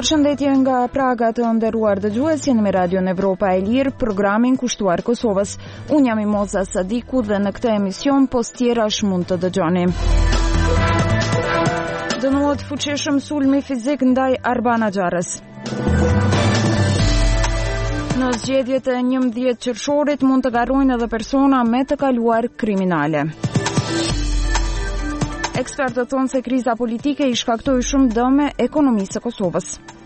Përshëndetje nga Praga të nderuar dëgjues, jeni me Radion Evropa e Lirë, programin kushtuar Kosovës. Unë jam Imoza Sadiku dhe në këtë emision post tjerash mund të dëgjoni. Dënohet fuqishëm sulmi fizik ndaj Arbana Xharës. Në zgjedhjet e 11 qershorit mund të garojnë edhe persona me të kaluar kriminale. Ekspertët thonë se kriza politike i shkaktoi shumë dëme ekonomisë së Kosovës.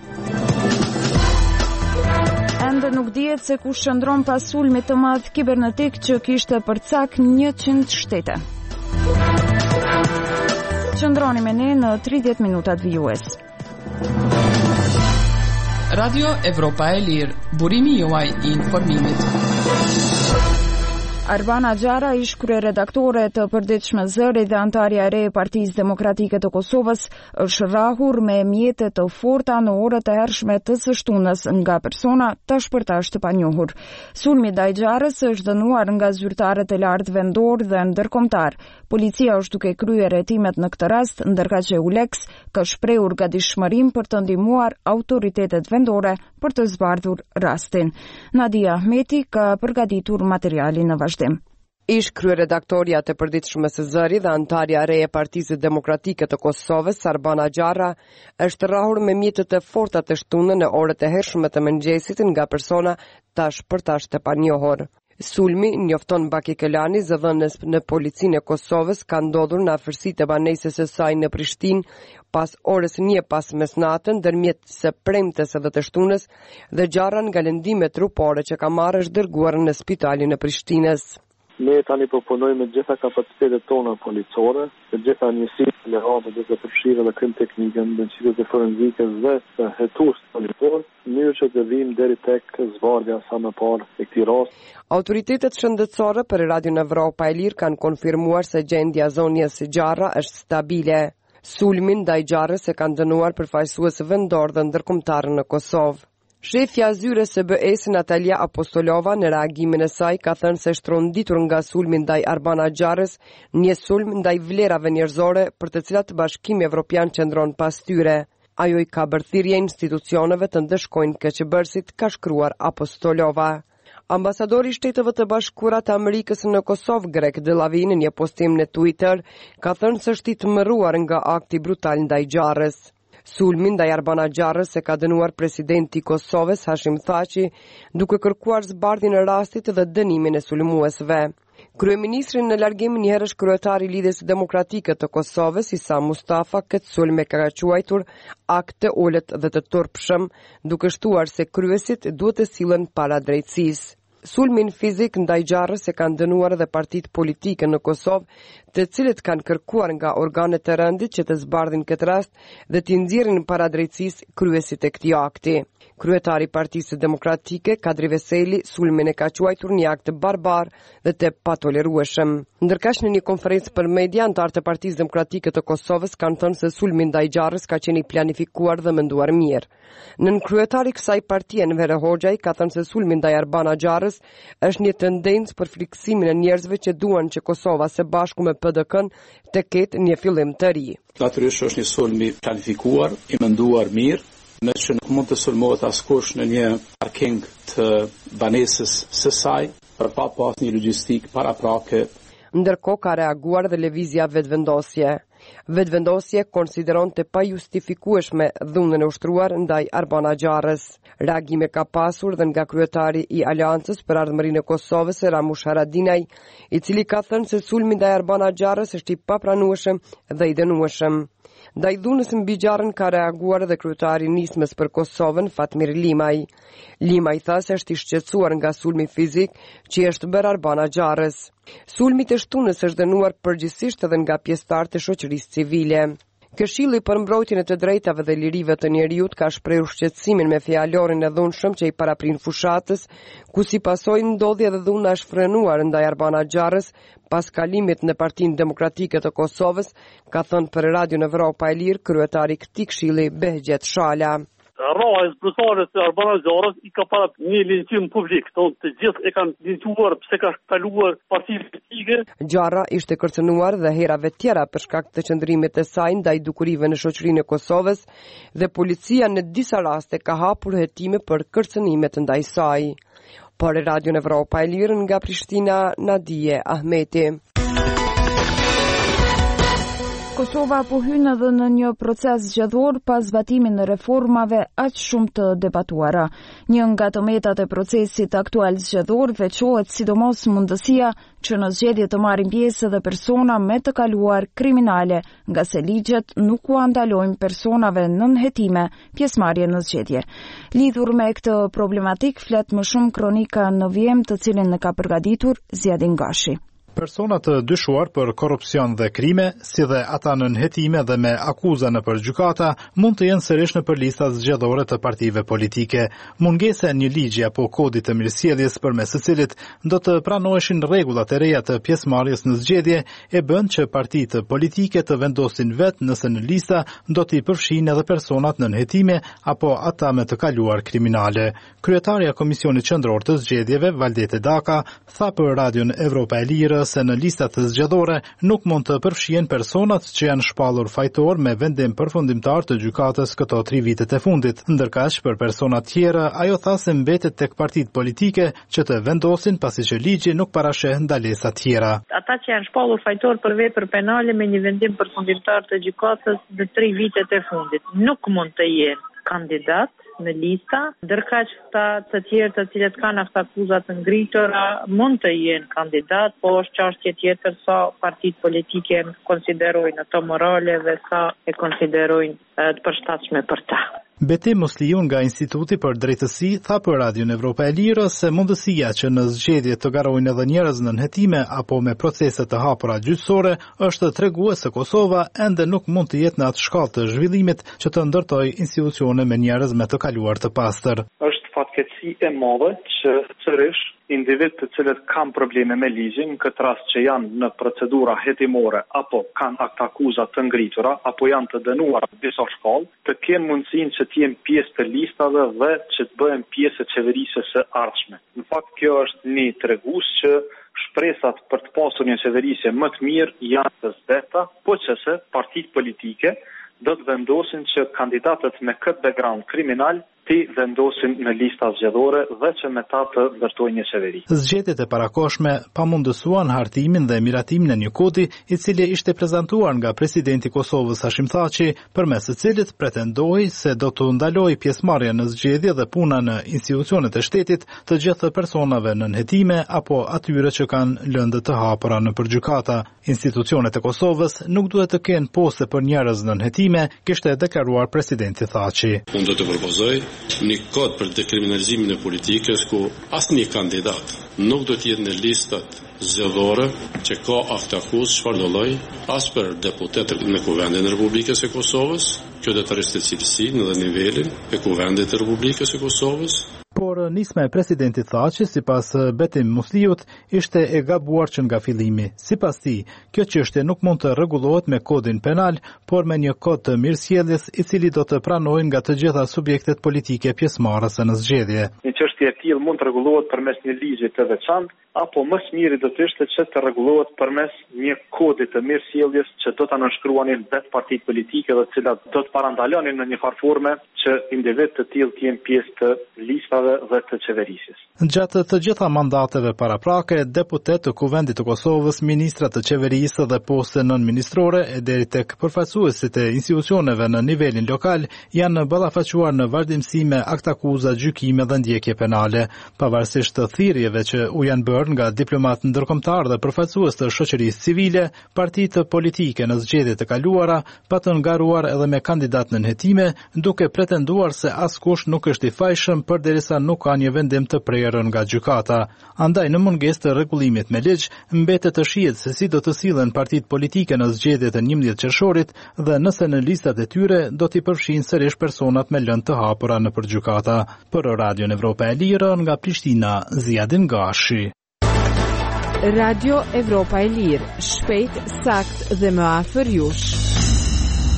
Ende nuk dihet se kush qëndron pas sulmit të madh kibernetik që kishte përcak 100 shtete. Qëndroni me ne në 30 minutat vijues. Radio Evropa e Lirë, burimi juaj i informimit. Arbana Xhara, ish kryeredaktore të përditshme Zëri dhe antarja e re e Partisë Demokratike të Kosovës, është rrahur me mjete të forta në orët e hershme të së shtunës nga persona të shpërtash të panjohur. Sulmi ndaj Xharës është dënuar nga zyrtarët e lartë vendor dhe ndërkombëtar. Policia është duke kryer hetimet në këtë rast, ndërka që EULEX ka shprehur gatishmërim për të ndihmuar autoritetet vendore për të zbardhur rastin. Nadia Ahmeti ka përgatitur materialin në vazhdim. Ish kryeredaktoria të përditshme së Zëri dhe antarja e re e Partisë Demokratike të Kosovës, Arbana Xhara, është rrahur me mjete të forta të shtunën në orët e hershme të mëngjesit nga persona të shpërtash të panjohur. Sulmi, njofton Baki Kelani, zëdhënës në policinë e Kosovës, ka ndodhur në afërsitë e banesës së saj në Prishtinë pas orës 1 pas mesnatën, ndërmjet së premtes edhe të shtunës, dhe Xhara nga lëndime trupore që ka marrë është dërguar në spitalin e Prishtinës. Ne tani proponojmë gjitha kapacitetet tona policore, të gjitha njësitë lehatë dhe të përfshirë dhe krim teknikën, dënqitet e forenzikës dhe të hetues politor, në mënyrë që të vijmë deri tek zbardhja sa më parë e këtij rasti. Autoritetet shëndetësore për Radion Evropa e Lirë kanë konfirmuar se gjendja e zonjës Xhara është stabile. Sulmin ndaj Xharës e kanë dënuar përfaqësues vendor dhe ndërkombëtar në Kosovë. Shefja zyres së BE-s Natalia Apostolova në reagimin e saj ka thënë se është ronditur nga sulmi ndaj Arbana Xharës një sulm ndaj vlerave njerëzore për të cilat Bashkimi Evropian qëndron pas tyre. Ajo i ka bërë thirrje institucioneve të ndëshkojnë keqbërësit, ka shkruar Apostolova. Ambasadori i Shteteve të Bashkuara të Amerikës në Kosovë, Greg Delavin, në një postim në Twitter, ka thënë se është i tmerruar nga akti brutal ndaj Xharës. Sulmin ndaj Arbana Xharës e ka dënuar presidenti i Kosovës Hashim Thaçi, duke kërkuar zbardhjen e rastit dhe dënimin e sulmuesve. Kryeministri në largim njëherësh kryetari i Lidhjes Demokratike të Kosovës, Isa Mustafa, këtë sulm e ka quajtur akt të ulët dhe të turpshëm, duke shtuar se kryesit duhet të sillen para drejtësisë. Sulmin fizik ndaj Xharës e kanë dënuar edhe partitë politike në Kosovë, të cilët kanë kërkuar nga organet të rëndit që të zbardhin këtë rast dhe t'i nxjerrin para drejtësisë kryesit e këtij akti. Kryetari i Partisë Demokratike, Kadri Veseli, sulmin e ka quajtur një akt barbar dhe të patolerueshëm. Ndërkaq në një konferencë për media, antarët e Partisë Demokratike të Kosovës kanë thënë se sulmi ndaj Xharës ka qenë i planifikuar dhe menduar mirë. Nën kryetari i kësaj partie, Enver Hoxhaj, ka thënë se sulmi ndaj Arbana Xharës është një tendencë për friksimin e njerëzve që duan që Kosova së bashku me PDK-n të ketë një fillim të ri. Natyrisht është një sulm i planifikuar, i menduar mirë, me që nuk mund të sulmohet askush në një parking të banesës së saj, për pa pas një logjistik paraprake. Ndërkohë ka reaguar dhe lëvizja vetëvendosje. Vetëvendosje konsideron të pajustifikueshme dhunën e ushtruar ndaj Arbana Xharës. Reagime ka pasur dhe nga kryetari i Aleancës për Ardhmërinë e Kosovës, Ramush Haradinaj, i cili ka thënë se sulmi ndaj Arbana Xharës është i papranueshëm dhe i dënueshëm. Ndaj dhunës mbi Xharën ka reaguar dhe kryetari i Nismës për Kosovën, Fatmir Limaj. Limaj tha se është i shqetësuar nga sulmi fizik që është bërë Arbana Xharës. Sulmi të shtunës është dënuar përgjithsisht edhe nga pjesëtarët e shoqërisë civile. Këshilli për mbrojtjen e të drejtave dhe lirive të njerëzit ka shprehur shqetësimin me fjalorin e dhunshëm që i paraprin fushatës, ku si pasojë ndodhi edhe dhuna është frenuar ndaj Arbana Xharës pas kalimit në Partinë Demokratike të Kosovës, ka thënë për Radion Evropa e Lirë kryetari i këtij këshilli Behgjet Shala. Rraja e zbrutarit të Arbana Zjarrit I ka para një linçim publik, të gjithë e kanë linçuar pse ka kaluar partitë politike. Zjarra ishte kërcënuar dhe herave tjera për shkak të qëndrimit të saj ndaj dukurive në shoqërinë e Kosovës dhe policia në disa raste ka hapur hetime për kërcënimet ndaj saj. Por Radio Evropa e Lirë nga Prishtina, Nadije Ahmeti. Kosova po hyn edhe në një proces zgjedhor pas zbatimin në reformave aq shumë të debatuara. Një nga të metat e procesit aktual zgjedhor veçohet sidomos mundësia që në zgjedhje të marrin pjesë edhe persona me të kaluar kriminale, nga se ligjet nuk u ndalojnë personave nën hetime pjesëmarrje në zgjedhje. Lidhur me këtë problematik flet më shumë kronika në vjem të cilin në ka përgatitur Zjadin Gashi. Persona të dyshuar për korrupsion dhe krime, si dhe ata nën hetime dhe me akuza në për gjykata, mund të jenë sërish në për listat zgjedhore të partive politike. Mungesa e një ligji apo kodit të mirësjelljes përmes së cilit do të pranoheshin rregullat e reja të pjesëmarrjes në zgjedhje e bën që partitë politike të vendosin vetë nëse në lista do t'i përfshinë edhe personat nën hetime apo ata me të kaluar kriminale. Kryetarja e Komisionit Qendror të Zgjedhjeve, Valdete Daka, tha për Radion Evropa e Lirë se në listat të zgjedhore nuk mund të përfshihen personat që janë shpallur fajtor me vendim përfundimtar të gjykatës këto 3 vitet e fundit. Ndërkaq për personat tjerë, ajo tha se mbetet tek partitë politike që të vendosin pasi që ligji nuk parasheh ndalesa tjera. Ata që janë shpallur fajtor për vepër penale me një vendim përfundimtar të gjykatës në 3 vitet e fundit nuk mund të jenë kandidat në lista, ndërkaq ata të tjerë të cilët kanë akuzat të ngritura mund të jenë kandidat, po është çështje tjetër sa partitë politike konsiderojnë ato morale dhe sa e konsiderojnë të përshtatshme për ta. Betim Musliu nga Instituti për Drejtësi tha për Radion Evropa e Lirë se mundësia që në zgjedhje të garojnë edhe njerëz nën hetime apo me procese të hapura gjyqësore është tregues se Kosova ende nuk mund të jetë në atë shkallë të zhvillimit që të ndërtojë institucione me njerëz me të kaluar të pastër. Është fatkeqësi e madhe që sërish individ të cilët kanë probleme me ligjin, në këtë rast që janë në procedura hetimore apo kanë akuzat të ngritura apo janë të dënuar në disa shkallë, të kenë mundësinë që të jenë pjesë të listave dhe që të bëhen pjesë e qeverisë së ardhshme. Në fakt kjo është një tregues që shpresat për të pasur një qeverisje më të mirë janë të zbeta, po qëse partitë politike do të vendosin që kandidatët me këtë background kriminal ti vendosin në lista zgjedhore dhe që me ta të ndërtojnë një qeveri. Zgjedhjet e parakohshme pamundësuan hartimin dhe miratimin e një kodi i cili ishte prezantuar nga presidenti i Kosovës Hashim Thaçi, përmes së cilit pretendoi se do të ndalojë pjesëmarrja në zgjedhje dhe puna në institucionet e shtetit të gjithë personave nën hetime apo atyre që kanë lëndë të hapura në gjykata. Institucionet e Kosovës nuk duhet të kenë poste për njerëz nën hetime, kishte deklaruar presidenti Thaçi. Unë do të propozoj një kod për dekriminalizimin e politikës ku asnjë kandidat nuk do të jetë në listat zgjedhore që ka akuzë çfarëdo lloji, as për deputetët në Kuvendin e Republikës së Kosovës, kjo do të rrisë cilësinë dhe nivelin e Kuvendit të Republikës së Kosovës. Por nisma e presidentit Thaçi, sipas Betim Musliut, ishte e gabuar që nga fillimi. Sipas tij, kjo çështje nuk mund të rregullohet me kodin penal, por me një kod të mirësjelljes i cili do të pranohen nga të gjitha subjektet politike pjesëmarrëse në zgjedhje. Një çështje e tillë mund të rregullohet përmes një ligji të veçantë, apo më së miri do të ishte që të rregullohet përmes një kodi të mirësjelljes që do ta nënshkruanin vetë partitë politike dhe të cilat do të parandalonin në një farë që individ të tillë të jenë pjesë të listave dhe të qeverisjes. Gjatë të gjitha mandateve paraprake, deputet të Kuvendit të Kosovës, ministra të qeverisë dhe poste nënministrore e deri tek përfaqësuesit e institucioneve në nivelin lokal janë ballafaquar në vazhdimsi me aktakuza, gjykime dhe ndjekje penale, pavarësisht të thirrjeve që u janë bërë nga diplomat ndërkombëtar dhe përfaqësues të shoqërisë civile, partitë politike në zgjedhjet e kaluara patën ngaruar edhe me kandidat në hetime, duke pretenduar se askush nuk është i fajshëm përderisa nuk ka një vendim të prerën nga gjykata. Andaj në mungesë të rregullimit me ligj, mbetet të shihet se si do të sillen partitë politike në zgjedhjet e 11 qershorit dhe nëse në listat e tyre do t'i përfshinë sërish personat me lëndë të hapura në gjykata. Për Radion Evropa e Lirë nga Prishtina, Zjadin Gashi. Radio Evropa e Lirë, shpejt, sakt dhe më afër jush.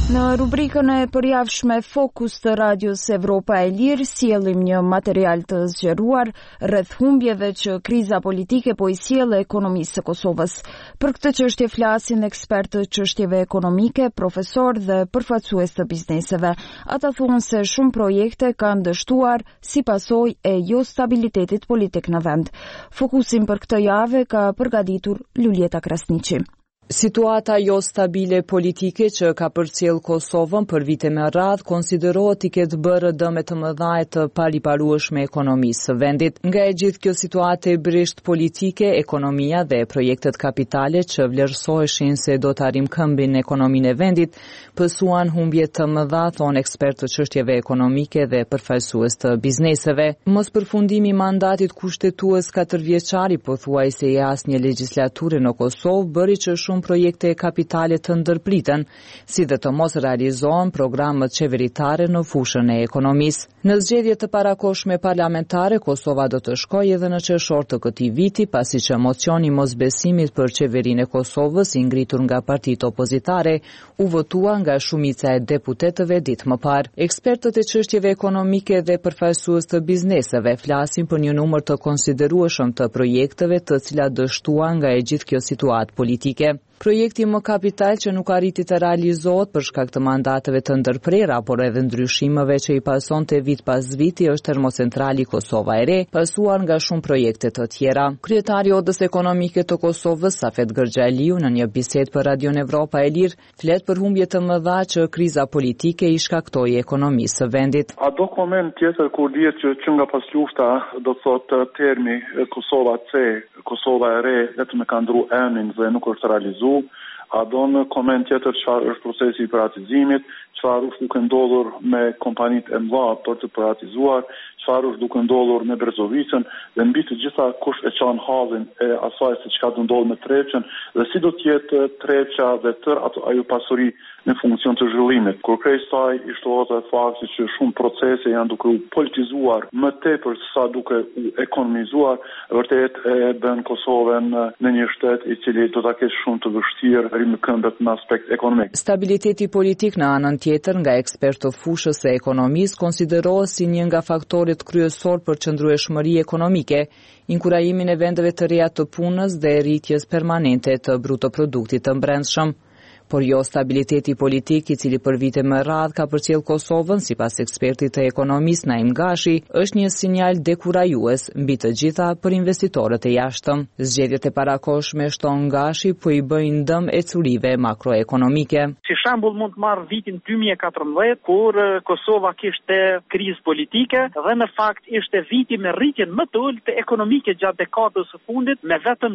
Në rubrikën e përjavshme Fokus të Radios Evropa e Lirë, sjellim një material të zgjeruar rreth humbjeve që kriza politike po I sjell ekonomisë së Kosovës. Për këtë çështje flasin ekspertë të çështjeve ekonomike, profesor dhe përfaqësues të bizneseve. Ata thonë se shumë projekte kanë dështuar si pasojë e jo stabilitetit politik në vend. Fokusin për këtë javë ka përgatitur Lulieta Krasniqi. Situata jo stabile politike që ka përcjell Kosovën për vite me radhë konsiderohet I ketë bërë dëme të mëdha të pariparueshme ekonomisë së vendit. Nga e gjithë kjo situatë e brisht politike, ekonomia dhe projektet kapitale që vlerësoheshin se do të arrim këmbin në ekonominë e vendit, pësuan humbje të mëdha, thonë ekspertë të çështjeve ekonomike dhe përfaqësues të bizneseve. Mos përfundimi I mandatit kushtetues 4 vjeçar I pothuajse I asnjë legjislature në Kosovë bëri që shumë projekte kapitale të ndërpritën, si dhe të mos realizohen programet qeveritare në fushën e ekonomisë. Në zgjedhje të parakohshme parlamentare, Kosova do të shkojë edhe në qershor të këtij viti, pasi që mocioni mosbesimit për qeverinë e Kosovës I ngritur nga partitë opozitare u votua nga shumica e deputetëve ditë më parë. Ekspertët e çështjeve ekonomike dhe përfaqësues të bizneseve flasin për një numër të konsiderueshëm të projekteve të cilat dështuan nga e gjithë kjo situatë politike. Projekti më kapital që nuk arriti të realizohet për shkak të mandateve të ndërprera, por edhe ndryshimeve që I pasonte vit pas viti është termocentrali Kosova e Re, pasuar nga shumë projekte të tjera. Kryetari I Odës Ekonomike të Kosovës, Safet Gërxhaliu, në një bisedë për Radion Evropa e Lirë, flet për humbje të mëdha që kriza politike I shkaktoi ekonomisë së vendit. A do koment tjetër kur dihet që nga pas lufta do të thotë termi Kosova C, Kosova e Re, vetëm e ka ndru emrin dhe nuk është realizuar. A do në koment tjetër çfarë është procesi I privatizimit, çfarë është duke ndodhur me kompanitë e mëdha për të privatizuar, çfarë është duke ndodhur me Brezovicën dhe mbi të gjitha kush e çon hazin e asaj se çka do ndodhë me Treqën dhe si do të jetë Treqa dhe ajo pasuri në funksion të zhvillimit. Kur krejt saj I shtohet fakti që shumë procese janë duke u politizuar më tepër se sa duke u ekonomizuar, vërtet e bën Kosovën në një shtet I cili do ta ketë shumë të vështirë rrimë këmbët në aspekt ekonomik. Stabiliteti politik në anën tjetër nga ekspertë të fushës së ekonomisë konsiderohet si një nga faktorët kryesor për qëndrueshmëri ekonomike, inkurajimin e vendeve të reja të punës dhe rritjes permanente të brutoproduktit të brendshëm. Por jo stabiliteti politik I cili për vite më radh ka përcjell Kosovën, sipas ekspertit të ekonomisë Naim Gashi, është një sinjal dekurajues mbi të gjitha për investitorët e jashtëm. Zgjedhjet e parakohshme, shton Gashi, po I bëjnë dëm ecurive makroekonomike. Si shembull mund të marr vitin 2014 kur Kosova kishte krizë politike dhe në fakt ishte viti me rritjen më të ulët ekonomike gjatë dekadës së fundit me vetëm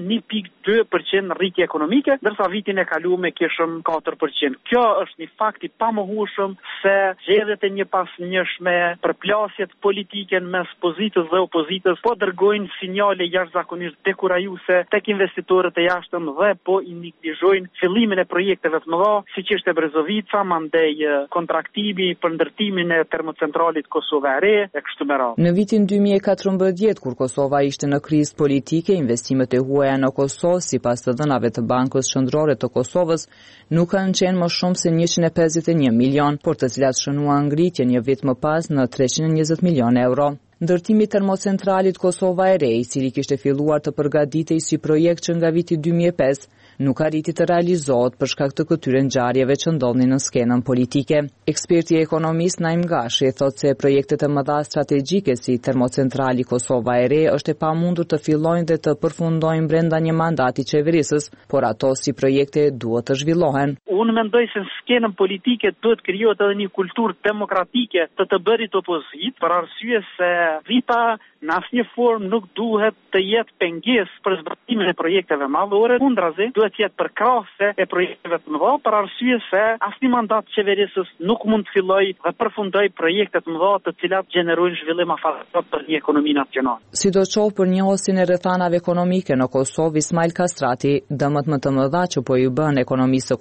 1.2% rritje ekonomike, ndërsa vitin e kaluar kishëm 4%. Kjo është një fakt I pamohueshëm se zgjedhjet e njëpasnjëshme, përplasjet politike mes pozitës dhe opozitës po dërgojnë sinjale jashtëzakonisht dekurajuese tek investitorët e jashtëm dhe po I neglizhojnë fillimin e projekteve të mëdha, siç ishte Brezovica, mandej kontraktimi për ndërtimin e termocentralit Kosova e Re e kështu me radhë. Në vitin 2014, kur Kosova ishte në krizë politike, investimet e huaja në Kosovë, sipas të dhënave të Bankës Qendrore të Kosovës, nuk kanë qenë më shumë se 151 milion, por të cilat shënuan ngritje një vit më pas në 320 milion euro. Ndërtimi termocentralit Kosova e Re, I cili kishte filluar të përgatitej si projekt që nga viti 2005, nuk arriti të realizohet për shkak të këtyre ngjarjeve që ndodhin në skenën politike. Eksperti ekonomist Naim Gashi thotë se projektet e mëdha strategjike si termocentrali Kosova e Re është e pamundur të fillojnë dhe të përfundojnë brenda një mandati qeverisës, por ato si projekte duhet të zhvillohen. Unë mendoj se në skenën politike duhet krijohet edhe një kulturë demokratike të bërit opozit, për arsye se vita në asnjë formë nuk duhet të jetë pengesë për zbatimin e projekteve madhore, kundrazi duhet të jetë përkrahëse e projekteve të mëdha, për arsye se asnjë mandat qeverisës nuk mund të fillojë dhe përfundoj projekte të mëdha të cilat gjenerojnë zhvillim afatgjat për një ekonomi nacionale. Sidoqoftë për njohësin e rrethanave ekonomike në Kosovë, Ismail Kastrati, dëmët më të mëdha që po I bën ekonomisë së Kosovës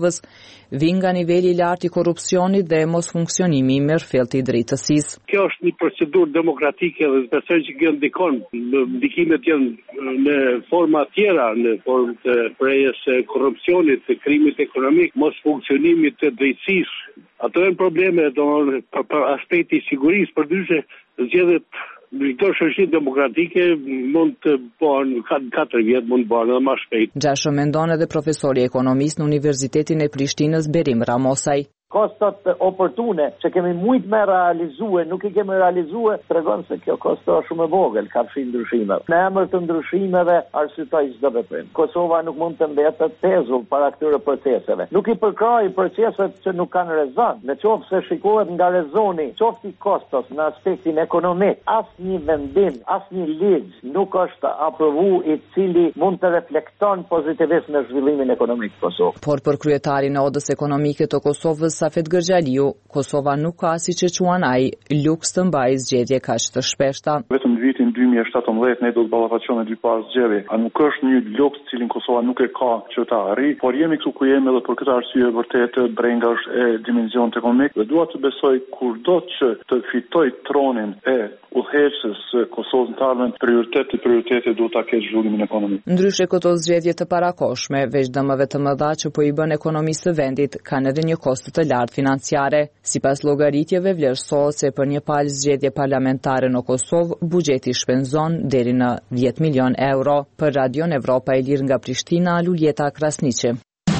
Kosovës, vijnë nga niveli i lartë i korrupsionit dhe mos funksionimi i mirëfillt i drejtësisë. Kjo është një procedurë demokratike dhe besoj që kjo ndikon. Ndikimet janë në forma tjera, në formë të prerjes së korrupsionit, të krimit ekonomik, mos funksionimit të drejtësisë. Ato janë probleme për aspekti i sigurisë, përdyshe zgjedhjet çdo shoqëri demokratike mund të bëhen 4 vjet, mund të bëhen edhe më shpejt. Gjashtë mendon edhe profesori ekonomist në Universitetin e Prishtinës Berim Ramosaj. Kostot oportune që kemi shumë me realizue, nuk i kemi realizue, tregon se kjo kosto është shumë e vogël, ka fshi ndryshimeve. Në emër të ndryshimeve arsyetoj çdo veprim. Kosova nuk mund të mbetet tezull para këtyre proceseve. Nuk i përkrahej proceset që nuk kanë rezon. Në qoftë se shikohet nga rezoni, qoftë i kostos në aspektin ekonomik, asnjë vendim, asnjë ligj nuk është aprovu i cili mund të reflekton pozitivisht në zhvillimin ekonomik të Kosovës. Por për kryetarin e Odës Ekonomike të Kosovës Safet Gërgjaliu, Kosova nuk ka si që quan ai luks të mbajë zgjedhje kaq të shpeshta. Vetëm në vitin 2017 ne do të ballafaqojmë 2 parë zgjedhje. A nuk është një luks cilin Kosova nuk e ka që ta arrijë, por jemi këtu ku jemi edhe për këtë arsye vërtet brenga është e dimensionit ekonomik dhe dua të besoj kurdo që të fitoj tronin e udhëheqës Kosovës në ardhmen prioriteti duhet ta ketë zhvillimin ekonomik. Ndryshe këto zgjedhje të parakoshme, veç dëmeve të mëdha që po i bën ekonomisë së vendit, kanë edhe një kosto të lartë financiare. Sipas llogaritjeve vlerësohet se për një palë zgjedhje parlamentare në Kosovë, buxheti shpenzon deri në 10 milion euro. Për Radion Evropa e Lirë nga Prishtina, Luljeta Krasniqi.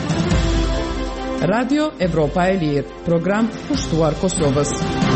Radio Evropa e Lirë, program kushtuar Kosovës.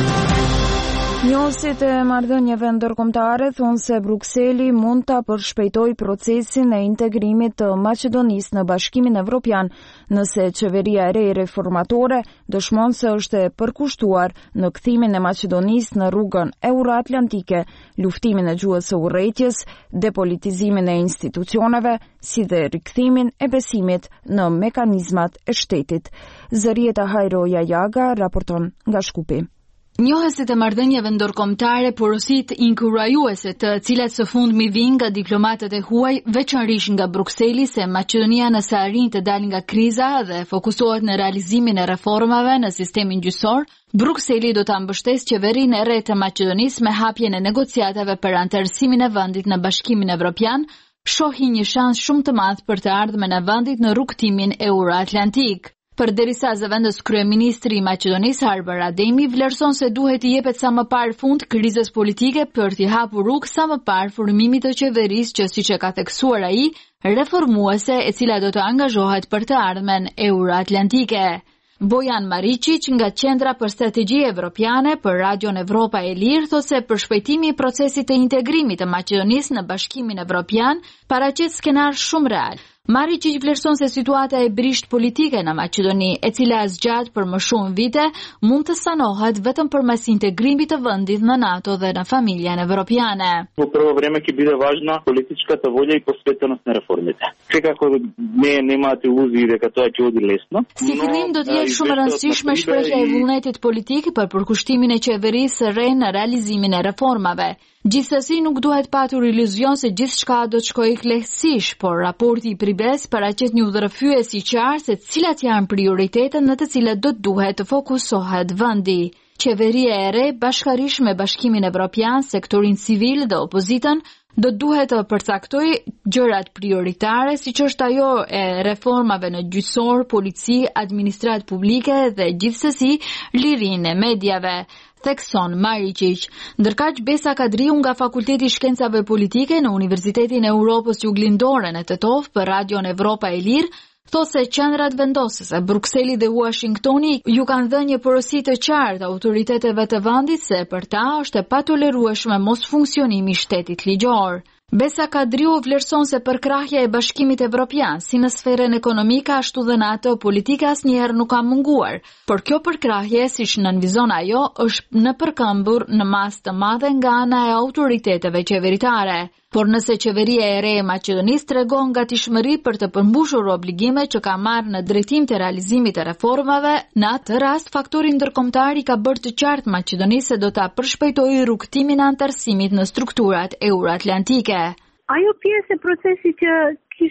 Njohësit e marrëdhënieve ndërkombëtare thonë se Brukseli mund ta përshpejtojë procesin e integrimit të Maqedonisë në Bashkimin Evropian, nëse qeveria e re reformatore dëshmon se është e përkushtuar në kthimin e Maqedonisë në rrugën euroatlantike, luftimin e gjuhës së urrëties, depolitizimin e institucioneve, si dhe rikthimin e besimit në mekanizmat e shtetit. Zërieta Hajroja Jaga raporton nga Shkupi. Njohësit e marrëdhënieve ndërkombëtare porosit inkurajuese të cilat së fundmi vijnë nga diplomatët e huaj, veçanërisht nga Brukseli, se Maqedonia nëse arrin të dalë nga kriza dhe fokusohet në realizimin e reformave në sistemin gjyqësor, Brukseli do ta mbështesë qeverinë e re të Maqedonisë me hapjen e negociatave për anëtarësimin e vendit në Bashkimin Evropian, shohin një shans shumë të madh për të ardhmen e vendit në rrugtimin euroatlantik. Përderisa zëvendës kryeministri i Maqedonisë Harbër Ademi vlerëson se duhet i jepet sa më parë fund krizës politike për t'i hapur rrugë sa më parë formimit të qeverisë që siç e ka theksuar ai, reformuese e cila do të angazhohet për të ardhmen euroatlantike. Bojan Maričić nga Qendra për Strategji Evropiane për Radion Evropa e Lirë thotë se përshpejtimi i procesit të integrimit të Maqedonisë në Bashkimin Evropian paraqet skenar shumë real. Maričić vlerëson se situata e brisht politike në Maqedoni, e cila zgjat për më shumë vite, mund të sanohet vetëm përmes integrimit të vendit në NATO dhe në familjen evropiane. Во прво време ќе биде важна политичката волја и посветеност на реформите. Секако не немате илузии дека тоа ќе оди лесно. Si fillim do të jetë shumë e rëndësishme shprehja e vullnetit politik për përkushtimin e qeverisë së re në realizimin e reformave. Gjithsesi nuk duhet patur iluzion se gjithçka do të shkojë lehtësisht, por raporti i Pribes paraqet një udhërrëfyes i qartë se cilat janë prioritetet në të cilat do të duhet të fokusohet vendi. Qeveria e re, bashkërisht me Bashkimin Evropian, sektorin civil dhe opozitën, do duhet të përcaktojë gjërat prioritare, siç është ajo e reformave në gjyqësor, polici, administratë publike dhe gjithsesi lirinë e mediave. Thekson Maričić. Ndërkaq Besa Kadriu nga Fakulteti i Shkencave Politike në Universitetin e Europës Juglindore në Tetov për Radion Evropa e Lirë, thotë se qendrat vendosëse Brukseli dhe Washingtoni ju kanë dhënë një porosi të qartë autoriteteve të vendit se për ta është e patolerueshme mos funksionimi i shtetit ligjor. Besa Kadriu vlerëson se përkrahja e Bashkimit Evropian, si në sferën ekonomike ashtu dhe në ato politike asnjëherë nuk ka munguar, por kjo përkrahje, siç nënvizon ajo, është në përkëmbur në masë të madhe nga ana e autoriteteve qeveritare. Por nëse qeveria e re e Maqedonisë tregon gatishmëri për të përmbushur obligimet që ka marrë në drejtim të realizimit të reformave, në atë rast faktori ndërkombëtar i ka bërë të qartë Maqedonisë se do ta përshpejtojë rrugtimin e anëtarësimit në strukturat euroatlantike. Ajo pjesë e procesit që kishte ngelur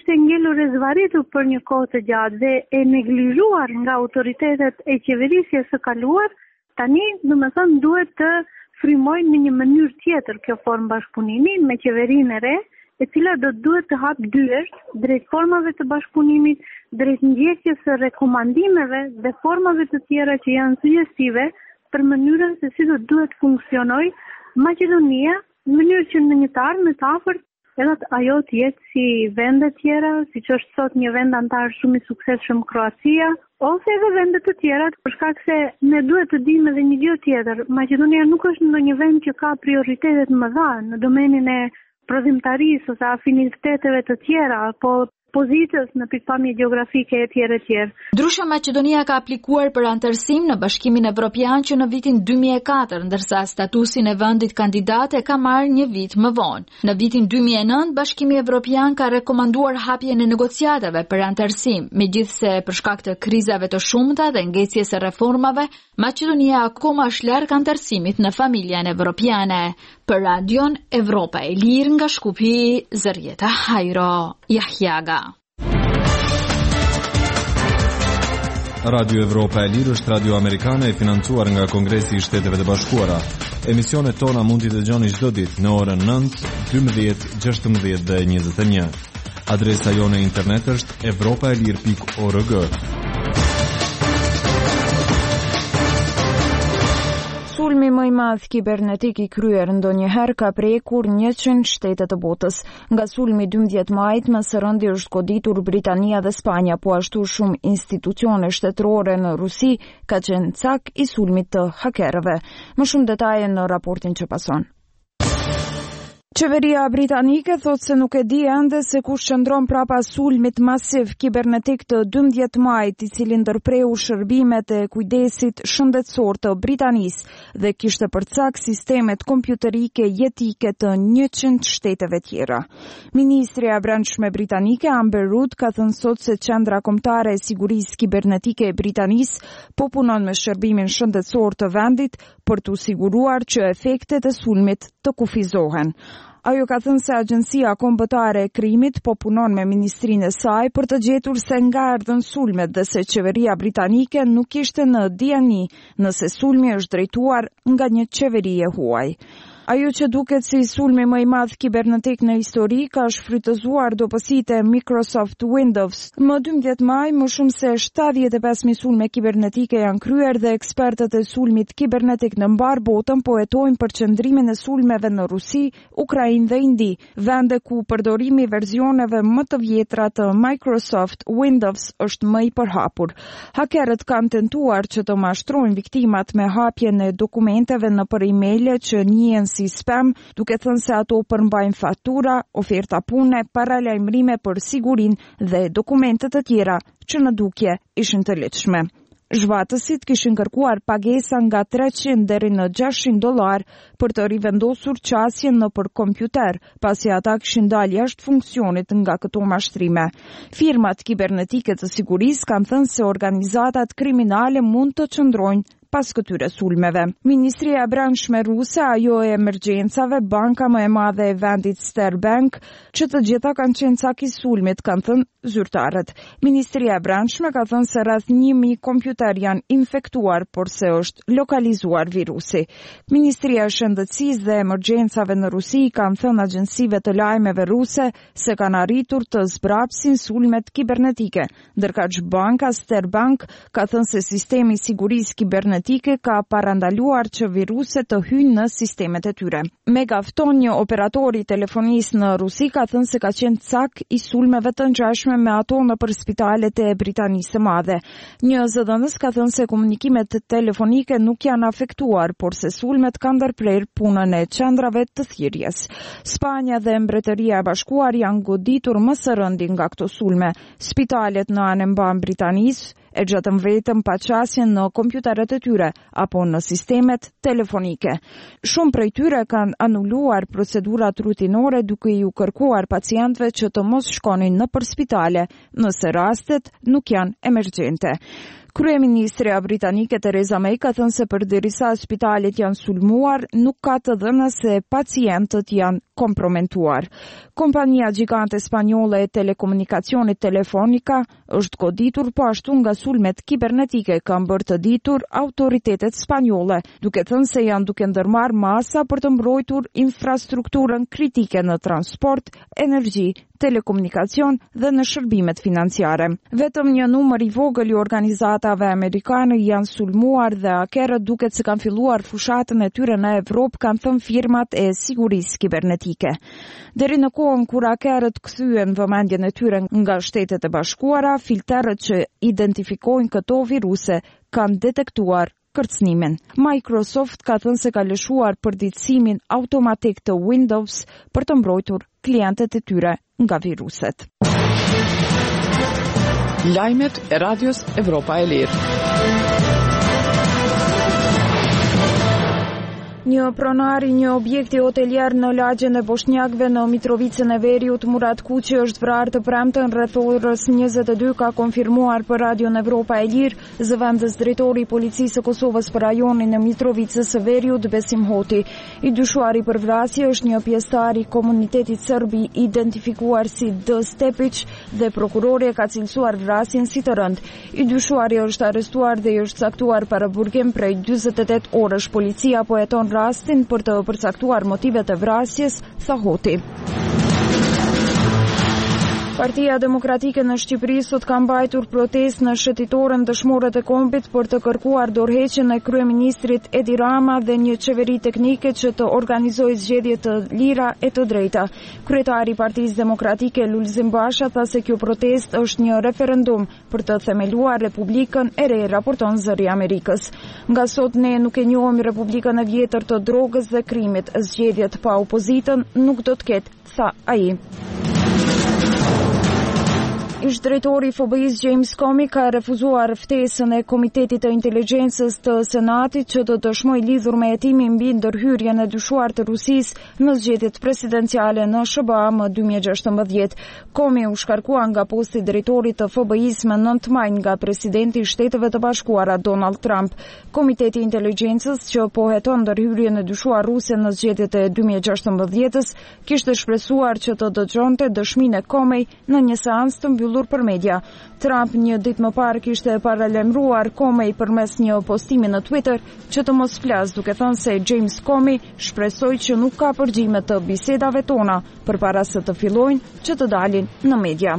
qenë zvarritur për një kohë të gjatë dhe e neglizhuar nga autoritetet e qeverisjes së kaluar, tani, domethënë, duhet të frymojnë në një mënyrë tjetër kjo formë bashkëpunimi me qeverinë e re, e cila do duhet të hapë dyert drejt formave të bashkëpunimit, drejt ndjekjes së rekomandimeve dhe formave të tjera që janë sugjestive për mënyrën se si do duhet funksionojë Maqedonia, në mënyrë që në një të ardhmen të afërt edhe ajo të jetë si vende tjera, siç është sot një vend antar shumë i suksesshëm Kroacia, ose edhe vende të tjera, për shkak se ne duhet të dimë edhe një gjë tjetër. Maqedonia nuk është ndonjë vend që ka prioritete të mëdha në domenin e prodhimtarisë ose afiniteteve të tjera, apo pozitës në pikpamje gjeografike e tjerë e tjerë. Ndryshe, Maqedonia ka aplikuar për anëtarësim në Bashkimin Evropian që në vitin 2004, ndërsa statusin e vendit kandidat e ka marrë një vit më vonë. Në vitin 2009, Bashkimi Evropian ka rekomanduar hapjen e negociatave për anëtarësim, megjithse për shkak të krizave të shumta dhe ngecjes së reformave, Maqedonia akoma është larg anëtarësimit në familjen evropiane. Për Radion Evropa e Lirë nga Shkupi, Zërjeta Hajro, Jahjaga. Radio Evropa e Lirë është radio amerikane e financuar nga Kongresi i Shteteve të Bashkuara. Emisionet tona mund t'i dëgjoni çdo ditë në orën 9, 12, 16 dhe 21. Adresa jone internet është evropaelir.org. Sulmi më i madh kibernetik i kryer ndonjëherë ka prekur 100 shtete të botës. Nga sulmi 12 majit më së rëndi është goditur Britania dhe Spanja, po ashtu shumë institucione shtetërore në Rusi ka qenë cak i sulmit të hakerëve. Më shumë detaje në raportin që pason. Qeveria britanike thot se nuk e di ende se kush qëndron prapa sulmit masiv kibernetik të 12 majit, i cili ndërpreu shërbimet e kujdesit shëndetësor të Britanisë dhe kishte përcak sistemet kompjuterike jetike të 100 shteteve tjera. Ministria e Brendshme britanike Amber Rudd ka thënë sot se Qendra Kombëtare e Sigurisë Kibernetike e Britanisë po punon me shërbimin shëndetësor të vendit për t'u siguruar që efektet e sulmit të kufizohen. Ajo ka thënë se Agjencia Kombëtare e Krimit po punon me ministrinë e saj për të gjetur se nga erdhën sulmet dhe se qeveria britanike nuk ishte në dieni nëse sulmi është drejtuar nga një qeveri e huaj. Ajo që duket si sulmi më i madh kibernetik në histori ka shfrytëzuar dobësitë e Microsoft Windows. Më 12 maj, më shumë se 75.000 sulme kibernetike janë kryer dhe ekspertët e sulmit kibernetik në mbar botën po hetojnë për qëndrimin e sulmeve në Rusi, Ukrainë dhe Indi, vende ku përdorimi i verzioneve më të vjetra të Microsoft Windows është më i përhapur. Hakerët kanë tentuar që të mashtrojnë viktimat me hapjen e dokumenteve nëpër emailë që njihen si spam, duke thënë se ato përmbajnë faktura, oferta pune, paralajmërime për sigurinë dhe dokumente të tjera që në dukje ishin të lehtëshme. Zhvatësit kishin kërkuar pagesa nga $300 deri në $600 për të rivendosur qasjen nëpër kompjuter, pasi ata kishin dalë jashtë funksionit nga këto mashtrime. Firmat kibernetike të sigurisë kanë thënë se organizatat kriminale mund të qëndrojnë pas këtyre sulmeve. Ministria e Brendshme ruse, ajo e emergjencave, banka më e madhe e vendit Sberbank, që të gjitha kanë qenë cak i sulmit, kanë thënë zyrtarët. Ministria e Brendshme ka thënë se rreth 1000 kompjuter janë infektuar, por se është lokalizuar virusi. Ministria e Shëndetësisë dhe Emergjencave në Rusi kanë thënë agjensive të lajmeve ruse se kanë arritur të zbrapsin sulmet kibernetike, ndërkaq banka Sberbank ka thënë se sistemi i sigurisë kibernetike ka parandaluar që viruset të hyjnë në sistemet e tyre. Megafton, një operator i telefonisë në Rusi, ka thënë se ka qenë cak i sulmeve të ngjashme me ato nëpër spitalet e Britanisë së Madhe. Një zëdhënës ka thënë se komunikimet telefonike nuk janë afektuar, por se sulmet kanë ndërprer punën e qendrave të thirrjes. Spanja dhe Mbretëria e Bashkuar janë goditur më së rëndi nga këto sulme. Spitalet në anën mban Britanisë e gjatën vetëm pa qasjen në kompjuteret e tyre apo në sistemet telefonike. Shumë prej tyre kanë anuluar procedurat rutinore duke ju kërkuar pacientëve që të mos shkonin nëpër spitale nëse rastet nuk janë emergjente. Kryeministrja britanike Theresa May ka thënë se përderisa spitalet janë sulmuar, nuk ka të dhëna se pacientët janë kompromentuar. Kompania gjigante spanjolle e telekomunikacionit Telefonica është goditur po ashtu nga sulmet kibernetike, kanë bërë të ditur autoritetet spanjolle, duke thënë se janë duke ndërmarrë masa për të mbrojtur infrastrukturën kritike në transport, energji, telekomunikacion dhe në shërbimet financiare. Vetëm një numër i vogël i organizatave amerikane janë sulmuar dhe hakerët duket se kanë filluar fushatën e tyre në Evropë, kanë thënë firmat e sigurisë kibernetike. Deri në kohën kur hakerët kthyen vëmendjen e tyre nga Shtetet e Bashkuara, filterët që identifikojnë këto viruse kanë detektuar kërcënimin. Microsoft ka thënë se ka lëshuar përditësimin automatik të Windows për të mbrojtur klientët e tyre nga viruset. Lajmet e Radios Evropa e Lirë. Një pronar i një objekti hotelier në lagjen e Boshnjakëve në Mitrovicën e Veriut, Murat Kuqi, është vrarë të premten rreth orës 22, ka konfirmuar për Radion Evropa e Lirë zëvendës drejtori i policisë së Kosovës për rajonin e Mitrovicës së Veriut, Besim Hoti. I dyshuari për vrasje është një pjesëtar i komunitetit serbi identifikuar si D. Stepić dhe prokurori ka cilësuar vrasjen si të rënd. I dyshuari është arrestuar dhe i është caktuar para burgim prej 48 orësh. Policia po heton rastin për të përcaktuar motivet e vrasjes, tha Hoti. Partia Demokratike në Shqipëri sot ka mbajtur protestë në shëtitorën dëshmorët e Kombit për të kërkuar dorëheqjen e kryeministrit Edi Rama dhe një qeveri teknike që të organizojë zgjedhje të lira e të drejta. Kryetari i Partisë Demokratike Lulzim Basha tha se kjo protestë është një referendum për të themeluar Republikën e re, raporton Zëri Amerikës. Nga sot ne nuk e njohim Republikën e vjetër të drogës dhe krimit. Zgjedhjet pa opozitën nuk do të ketë, tha ai. Ish-drejtori i FBI-s James Comey ka refuzuar ftesën e Komitetit të Inteligjencës të Senatit që të dëshmojë lidhur me hetimin mbi ndërhyrjen e dyshuar të Rusisë në zgjedhjet presidenciale në SBA më 2016. Comey u shkarkua nga posti drejtori të FBI-s më 9 maj nga presidenti i Shteteve të Bashkuara Donald Trump. Komiteti i Inteligjencës që po heton ndërhyrjen e dyshuar ruse në zgjedhjet e 2016 kishte shpresuar që të dëgjonte dëshminë e Comey në një seancë të mbyllur për media. Trump një ditë më parë kishte paralajmëruar Comey përmes një postimi në Twitter që të mos flas, duke thënë se James Comey shpresoi që nuk ka përgjigje të bisedave tona përpara se të fillojnë që të dalin në media.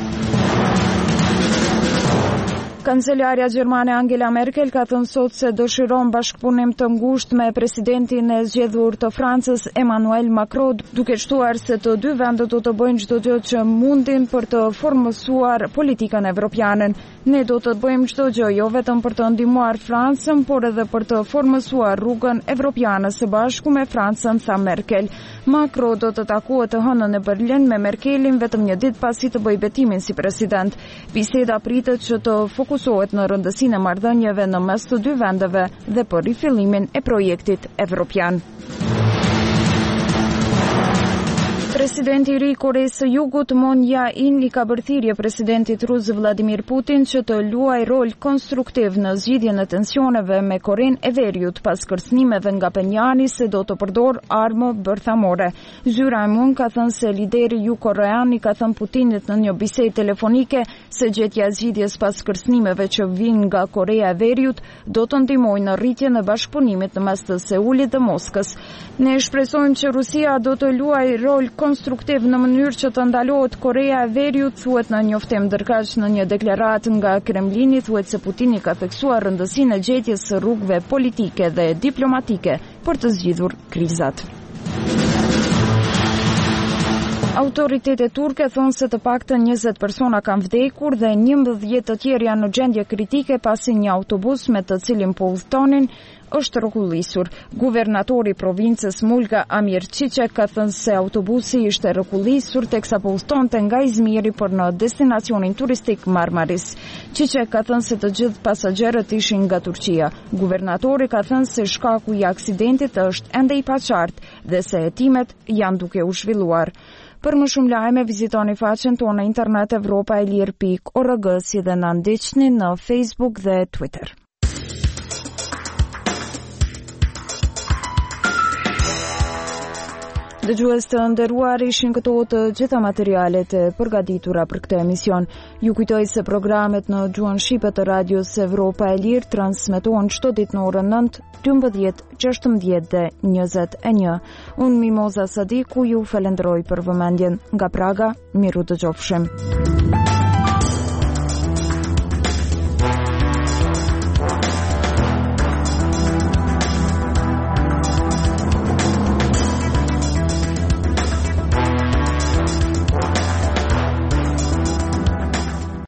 Kancelarja gjermane Angela Merkel ka thënë sot se dëshiron bashkëpunim të ngushtë me presidentin e zgjedhur të Francës Emmanuel Macron, duke shtuar se të dy vendet do të bëjnë çdo gjë që mundin për të formësuar politikën evropiane. Ne do të bëjmë çdo gjë jo vetëm për të ndihmuar Francën, por edhe për të formësuar rrugën evropiane së bashku me Francën, tha Merkel. Macron do të takohet të hënën në Berlin me Merkelin vetëm një ditë pasi të bëjë betimin si president. Biseda pritet që të fokusohet në rëndësinë e marrëdhënieve në mes të dy vendeve dhe për rifillimin e projektit evropian. Presidenti i ri i Koreas së Jugut Moon Jae-in i ka bërë thirrje presidentit rus Vladimir Putin që të luajë rol konstruktiv në zgjidhjen e tensioneve me Korenë e Veriut pas kërcënimeve nga Pyongyang se do të përdor armë bërthamore. Zyra e Moon ka thënë se lideri jugokorean i ka thënë Putinit në një bisedë telefonike se gjetja e zgjidhjes pas kërcënimeve që vijnë nga Korea e Veriut do të ndihmojë në rritjen e bashkëpunimit në mes të Seulit dhe Moskës. Ne shpresojmë që Rusia do të luajë rol konstruktiv në mënyrë që të ndalohet Korea e Veriut, thuhet në njoftim. Ndërkaq në një deklaratë nga Kremlini thuhet se Putini ka theksuar rëndësinë e gjetjes së rrugëve politike dhe diplomatike për të zgjidhur krizat. Autoritetet turke thonë se të paktën 20 persona kanë vdekur dhe 11 të tjerë janë në gjendje kritike pasi një autobus me të cilin po udhtonin është rrokullisur. Guvernatori i provincës Mulga Amir Çiçek ka thënë se autobusi ishte rrokullisur teksa po udhtonte nga Izmiri për në destinacionin turistik Marmaris. Çiçek ka thënë se të gjithë pasagerët ishin nga Turqia. Guvernatori ka thënë se shkaku i aksidentit është ende i paqartë dhe se hetimet janë duke u zhvilluar. Për më shumë lajme, vizitoni faqen tonë internet evropaelir.org, si dhe na ndiqni në Facebook dhe Twitter. Dëgjues të nderuar, ishin këto të gjitha materialet e përgatitura për këtë emision. Ju kujtoj se programet në gjuhën shqipe të Radios Evropa e Lirë transmetohen çdo ditë në orën 9, 12, 16 dhe 21. Unë Mimoza Sadiku ju falenderoj për vëmendjen. Nga Praga, miru dëgjofshim.